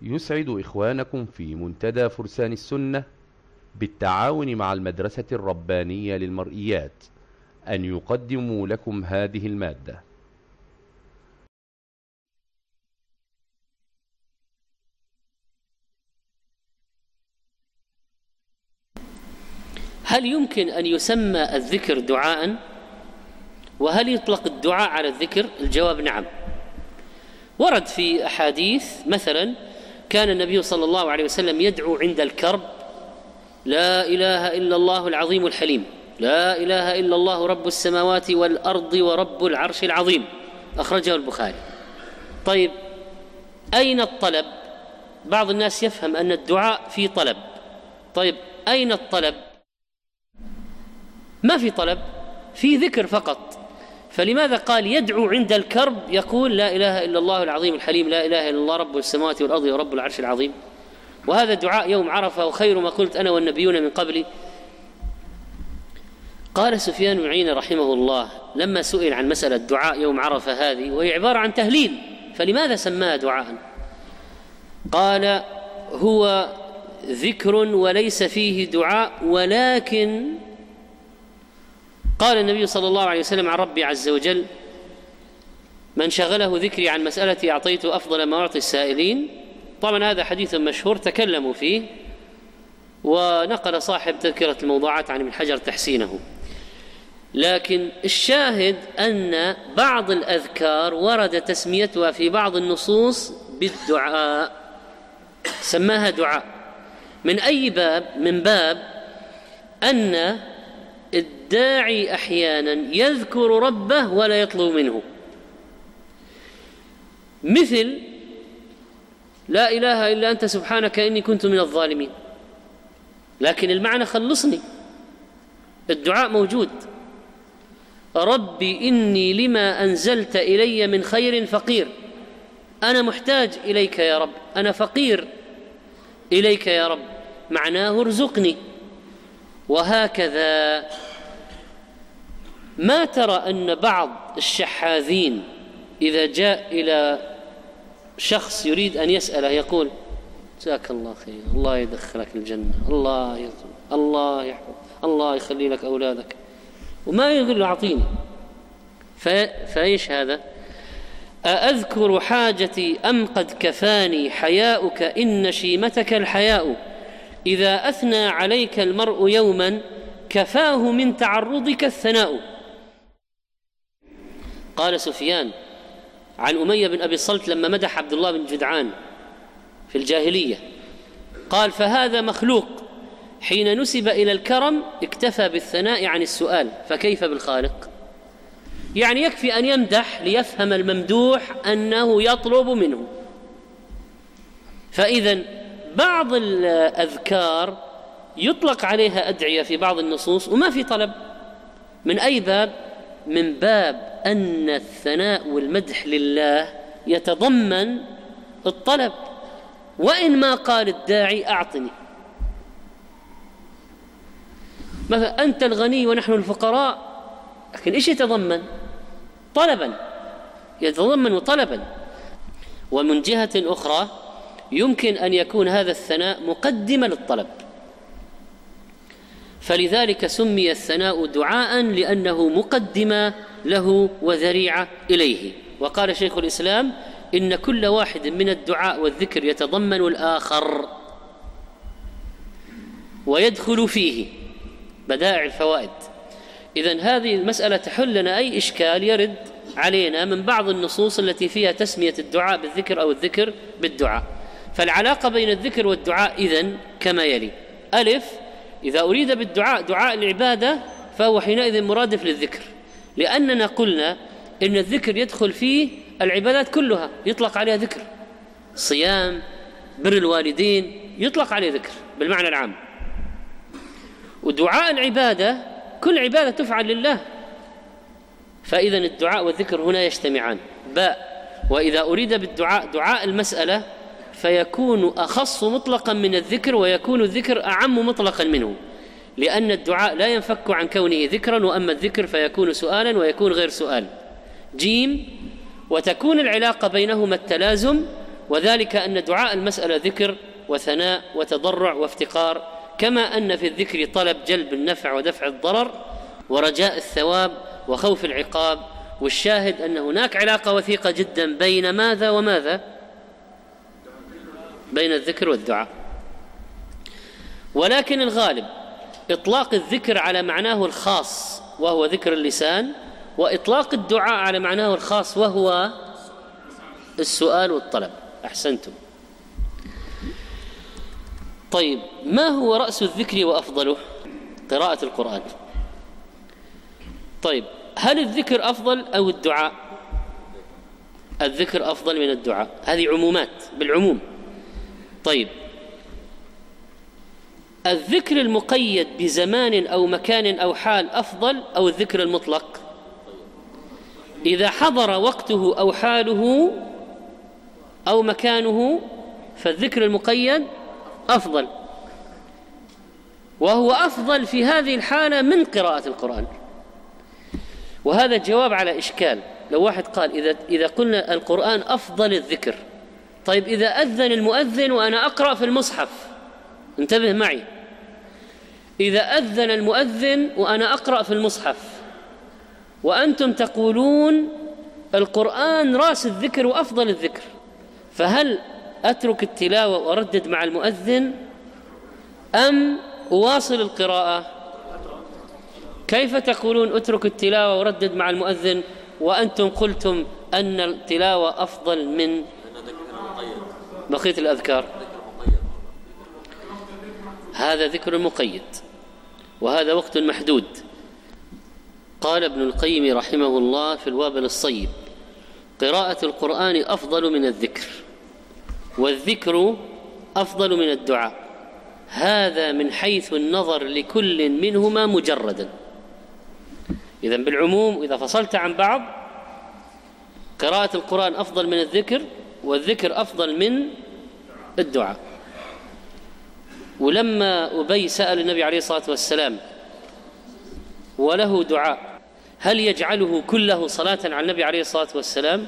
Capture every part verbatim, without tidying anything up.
يسعد إخوانكم في منتدى فرسان السنة بالتعاون مع المدرسة الربانية للمرئيات أن يقدموا لكم هذه المادة. هل يمكن أن يسمى الذكر دعاء؟ وهل يطلق الدعاء على الذكر؟ الجواب نعم. ورد في أحاديث مثلا كان النبي صلى الله عليه وسلم يدعو عند الكرب: لا إله إلا الله العظيم الحليم، لا إله إلا الله رب السماوات والأرض ورب العرش العظيم، أخرجه البخاري. طيب، أين الطلب؟ بعض الناس يفهم أن الدعاء في طلب. طيب، أين الطلب؟ ما في طلب، في ذكر فقط. فلماذا قال يدعو عند الكرب يقول لا إله إلا الله العظيم الحليم، لا إله إلا الله رب السماوات والأرض ورب العرش العظيم؟ وهذا دعاء يوم عرفة وخير ما قلت أنا والنبيون من قبلي. قال سفيان بن عيينة رحمه الله لما سئل عن مسألة دعاء يوم عرفة هذه، وهي عبارة عن تهليل، فلماذا سماها دعاء؟ قال: هو ذكر وليس فيه دعاء، ولكن قال النبي صلى الله عليه وسلم عن ربي عز وجل: من شغله ذكري عن مسألتي أعطيته أفضل ما أعطي السائلين. طبعا هذا حديث مشهور تكلموا فيه، ونقل صاحب تذكرة الموضوعات عن ابن حجر تحسينه. لكن الشاهد أن بعض الأذكار ورد تسميتها في بعض النصوص بالدعاء، سماها دعاء. من أي باب؟ من باب أن الداعي أحيانا يذكر ربه ولا يطلب منه، مثل لا إله إلا أنت سبحانك إني كنت من الظالمين، لكن المعنى خلصني. الدعاء موجود: ربي إني لما أنزلت إلي من خير فقير، أنا محتاج إليك يا رب، أنا فقير إليك يا رب، معناه ارزقني. وهكذا ما ترى أن بعض الشحاذين إذا جاء إلى شخص يريد أن يسأله يقول: جزاك الله خير، الله يدخلك الجنة، الله يرزق، الله يحفظ، الله يخلي لك أولادك، وما يقول له أعطيني. فإيش هذا؟ أذكر حاجتي أم قد كفاني حياؤك إن شيمتك الحياء، إذا أثنى عليك المرء يوما كفاه من تعرضك الثناء. قال سفيان عن أمية بن أبي الصلت لما مدح عبد الله بن جدعان في الجاهلية، قال: فهذا مخلوق حين نسب إلى الكرم اكتفى بالثناء عن السؤال، فكيف بالخالق؟ يعني يكفي أن يمدح ليفهم الممدوح أنه يطلب منه. فإذا بعض الأذكار يطلق عليها أدعية في بعض النصوص وما في طلب. من أي باب؟ من باب أن الثناء والمدح لله يتضمن الطلب، وإن ما قال الداعي أعطني. مثلا أنت الغني ونحن الفقراء، لكن إيش يتضمن؟ طلبا، يتضمن طلبا. ومن جهة أخرى يمكن أن يكون هذا الثناء مقدمة للطلب، فلذلك سمي الثناء دعاء لأنه مقدمة له وذريعة إليه. وقال شيخ الإسلام: إن كل واحد من الدعاء والذكر يتضمن الآخر ويدخل فيه بدائع الفوائد. إذن هذه المسألة تحل لنا أي إشكال يرد علينا من بعض النصوص التي فيها تسمية الدعاء بالذكر أو الذكر بالدعاء. فالعلاقة بين الذكر والدعاء إذن كما يلي: ألف، إذا أريد بالدعاء دعاء العبادة فهو حينئذ مرادف للذكر، لأننا قلنا إن الذكر يدخل فيه العبادات كلها، يطلق عليها ذكر. صيام، بر الوالدين، يطلق عليه ذكر بالمعنى العام. ودعاء العبادة كل عبادة تفعل لله، فإذا الدعاء والذكر هنا يجتمعان. باء، وإذا أريد بالدعاء دعاء المسألة فيكون أخص مطلقا من الذكر، ويكون الذكر أعم مطلقا منه، لأن الدعاء لا ينفك عن كونه ذكرا، وأما الذكر فيكون سؤالا ويكون غير سؤال. جيم، وتكون العلاقة بينهما التلازم، وذلك أن دعاء المسألة ذكر وثناء وتضرع وافتقار، كما أن في الذكر طلب جلب النفع ودفع الضرر ورجاء الثواب وخوف العقاب. والشاهد أن هناك علاقة وثيقة جدا بين ماذا وماذا؟ بين الذكر والدعاء. ولكن الغالب إطلاق الذكر على معناه الخاص وهو ذكر اللسان، وإطلاق الدعاء على معناه الخاص وهو السؤال والطلب. أحسنتم. طيب، ما هو رأس الذكر وأفضله؟ قراءة القرآن. طيب، هل الذكر أفضل أو الدعاء؟ الذكر أفضل من الدعاء، هذه عمومات بالعموم. طيب، الذكر المقيد بزمان أو مكان أو حال أفضل أو الذكر المطلق؟ إذا حضر وقته أو حاله أو مكانه فالذكر المقيد أفضل، وهو أفضل في هذه الحالة من قراءة القرآن. وهذا جواب على إشكال. لو واحد قال إذا إذا قلنا القرآن أفضل الذكر، طيب إذا أذن المؤذن وأنا أقرأ في المصحف، انتبه معي، إذا أذن المؤذن وأنا أقرأ في المصحف وأنتم تقولون القرآن رأس الذكر وأفضل الذكر، فهل أترك التلاوة وأردد مع المؤذن أم أواصل القراءة؟ كيف تقولون أترك التلاوة وأردد مع المؤذن وأنتم قلتم أن التلاوة أفضل من بقية الأذكار؟ هذا ذكر مقيد وهذا وقت محدود. قال ابن القيم رحمه الله في الوابل الصيب: قراءة القرآن أفضل من الذكر، والذكر أفضل من الدعاء، هذا من حيث النظر لكل منهما مجردا. إذن بالعموم إذا فصلت عن بعض، قراءة القرآن أفضل من الذكر، والذكر أفضل من الدعاء. ولما أبي سأل النبي عليه الصلاة والسلام وله دعاء هل يجعله كله صلاة على النبي عليه الصلاة والسلام،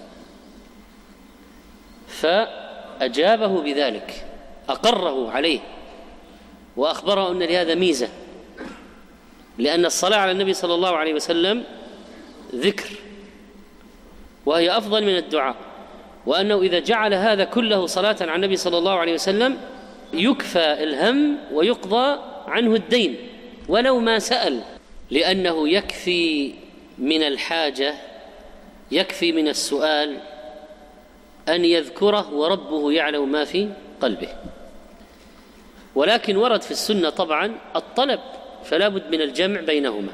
فأجابه بذلك، أقره عليه وأخبره أن لهذا ميزة، لأن الصلاة على النبي صلى الله عليه وسلم ذكر وهي أفضل من الدعاء، وأنه إذا جعل هذا كله صلاة على النبي صلى الله عليه وسلم يكفى الهم ويقضى عنه الدين ولو ما سأل، لأنه يكفي من الحاجة، يكفي من السؤال أن يذكره وربه يعلم ما في قلبه. ولكن ورد في السنة طبعا الطلب، فلا بد من الجمع بينهما،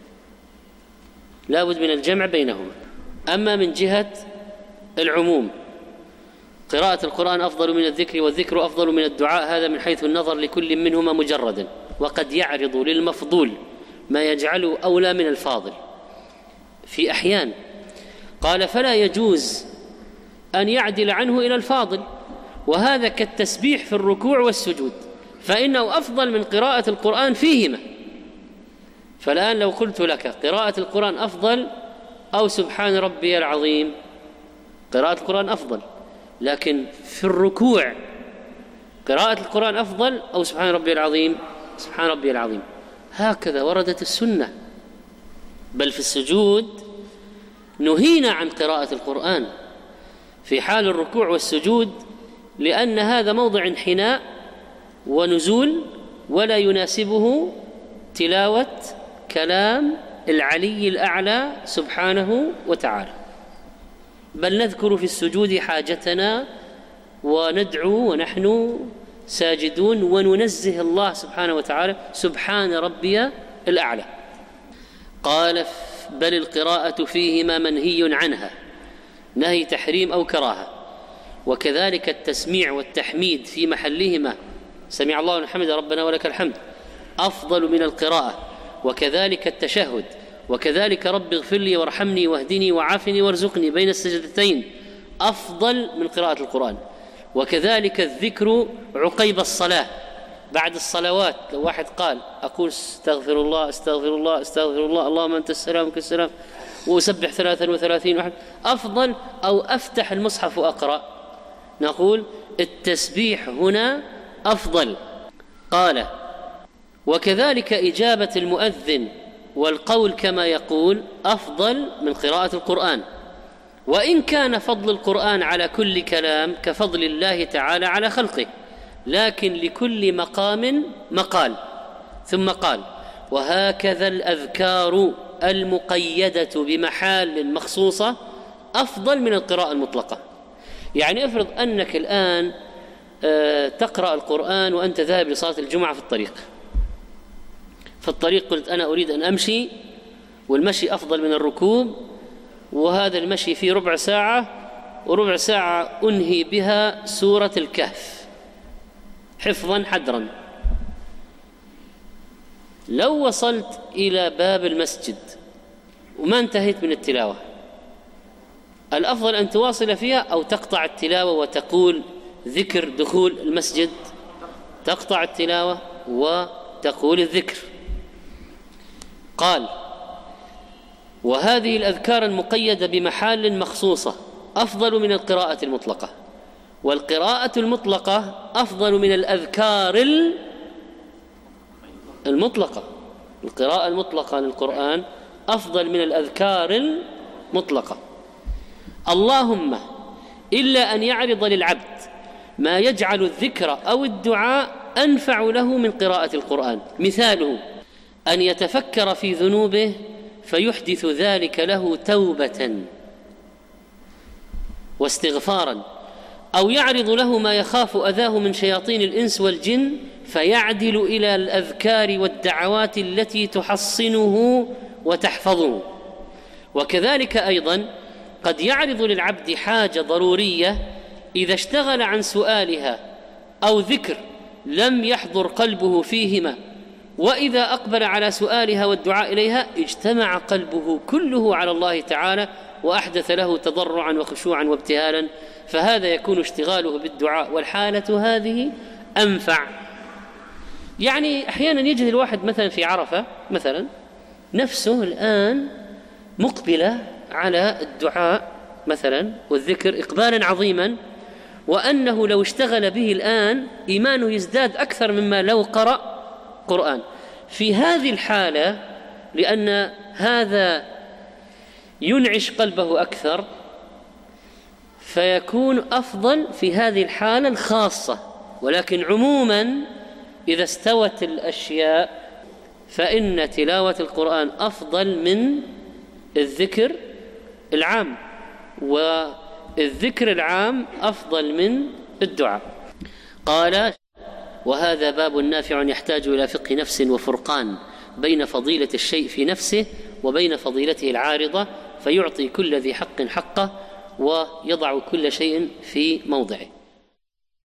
لا بد من الجمع بينهما. أما من جهة العموم قراءة القرآن أفضل من الذكر والذكر أفضل من الدعاء، هذا من حيث النظر لكل منهما مجردا، وقد يعرض للمفضول ما يجعله أولى من الفاضل في أحيان. قال: فلا يجوز أن يعدل عنه إلى الفاضل، وهذا كالتسبيح في الركوع والسجود، فإنه أفضل من قراءة القرآن فيهما. فالآن لو قلت لك قراءة القرآن أفضل أو سبحان ربي العظيم، قراءة القرآن أفضل، لكن في الركوع قراءة القرآن أفضل أو سبحان ربي العظيم؟ سبحان ربي العظيم. هكذا وردت السنة. بل في السجود نهينا عن قراءة القرآن في حال الركوع والسجود، لأن هذا موضع انحناء ونزول ولا يناسبه تلاوة كلام العلي الأعلى سبحانه وتعالى. بل نذكر في السجود حاجتنا وندعو ونحن ساجدون وننزه الله سبحانه وتعالى: سبحان ربي الأعلى. قال: بل القراءة فيهما منهي عنها، نهي تحريم أو كراهة، وكذلك التسميع والتحميد في محلهما، سمع الله لمن حمده ربنا ولك الحمد، أفضل من القراءة، وكذلك التشهد، وكذلك رب اغفر لي وارحمني واهدني وعافني وارزقني بين السجدتين أفضل من قراءة القرآن، وكذلك الذكر عقيب الصلاة بعد الصلوات. لو واحد قال أقول استغفر الله استغفر الله استغفر الله اللهم أنت السلام ومنك السلام وأسبح ثلاثا وثلاثين واحد، أفضل أو أفتح المصحف وأقرأ؟ نقول التسبيح هنا أفضل. قال: وكذلك إجابة المؤذن والقول كما يقول أفضل من قراءة القرآن، وإن كان فضل القرآن على كل كلام كفضل الله تعالى على خلقه، لكن لكل مقام مقال. ثم قال: وهكذا الأذكار المقيدة بمحال مخصوصة أفضل من القراءة المطلقة. يعني افرض أنك الآن تقرأ القرآن وأنت ذاهب لصلاة الجمعة في الطريق، في الطريق قلت أنا أريد أن أمشي، والمشي أفضل من الركوب، وهذا المشي فيه ربع ساعة، وربع ساعة أنهي بها سورة الكهف حفظا حدرا. لو وصلت إلى باب المسجد وما انتهيت من التلاوة، الأفضل أن تواصل فيها أو تقطع التلاوة وتقول ذكر دخول المسجد؟ تقطع التلاوة وتقول الذكر. قال: وهذه الأذكار المقيدة بمحال مخصوصة أفضل من القراءة المطلقة، والقراءة المطلقة أفضل من الأذكار المطلقة. القراءة المطلقة للقرآن أفضل من الأذكار المطلقة. اللهم إلا أن يعرض للعبد ما يجعل الذكر أو الدعاء أنفع له من قراءة القرآن، مثاله أن يتفكر في ذنوبه فيحدث ذلك له توبة واستغفارا، أو يعرض له ما يخاف أذاه من شياطين الإنس والجن فيعدل إلى الأذكار والدعوات التي تحصنه وتحفظه. وكذلك أيضا قد يعرض للعبد حاجة ضرورية إذا اشتغل عن سؤالها أو ذكر لم يحضر قلبه فيهما، وإذا أقبل على سؤالها والدعاء إليها اجتمع قلبه كله على الله تعالى وأحدث له تضرعا وخشوعا وابتهالا، فهذا يكون اشتغاله بالدعاء، والحالة هذه أنفع. يعني أحيانا يجد الواحد مثلا في عرفة مثلا نفسه الآن مقبلة على الدعاء مثلا والذكر إقبالا عظيما، وأنه لو اشتغل به الآن إيمانه يزداد أكثر مما لو قرأ قرآن. في هذه الحالة لأن هذا ينعش قلبه أكثر فيكون أفضل في هذه الحالة الخاصة. ولكن عموما إذا استوت الأشياء فإن تلاوة القرآن أفضل من الذكر العام، والذكر العام أفضل من الدعاء. قال: وهذا باب نافع يحتاج إلى فقه نفس وفرقان بين فضيلة الشيء في نفسه وبين فضيلته العارضة، فيعطي كل ذي حق حقه ويضع كل شيء في موضعه.